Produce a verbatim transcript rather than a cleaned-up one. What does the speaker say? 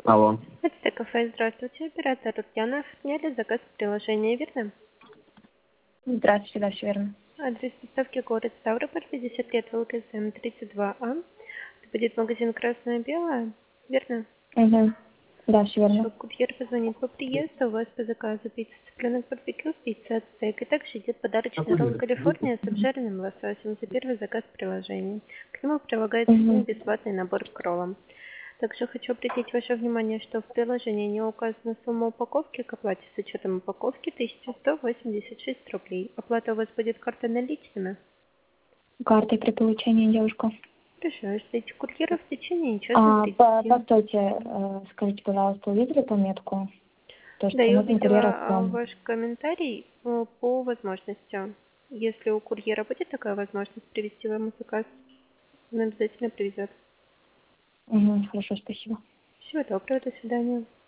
Алло. Это кафе, здравствуйте. Оператор Татьяна. Сняли заказ в приложении, верно? Здравствуйте, да, все верно. Адрес доставки город Ставрополь, пятьдесят лет ЛКСМ тридцать два А. Это будет магазин «Красное-белое», верно? Угу. Да, все Все, верно. курьер позвонит по приезду, у вас по заказу пицца цыпленок барбекю, пицца от стейк. И также идет подарочный ролл «Калифорния» с обжаренным лососем за первый заказ в приложении. К нему прилагается один Угу. бесплатный набор к роллам. Также хочу обратить ваше внимание, что в приложении не указана сумма упаковки, к оплате с учетом упаковки тысяча сто восемьдесят шесть рублей. Оплата у вас будет картой наличными. Картой при получении, девушка. Хорошо, ждите курьера в течение часа А, по- тридцати. постойте, э, скажите, пожалуйста, увидели пометку? То, Да, что я нужен увидела курьер а, от ваш комментарий э, по возможности. Если у курьера будет такая возможность привезти вам заказ, он обязательно привезет. Угу, хорошо, спасибо. Всего доброго, до свидания.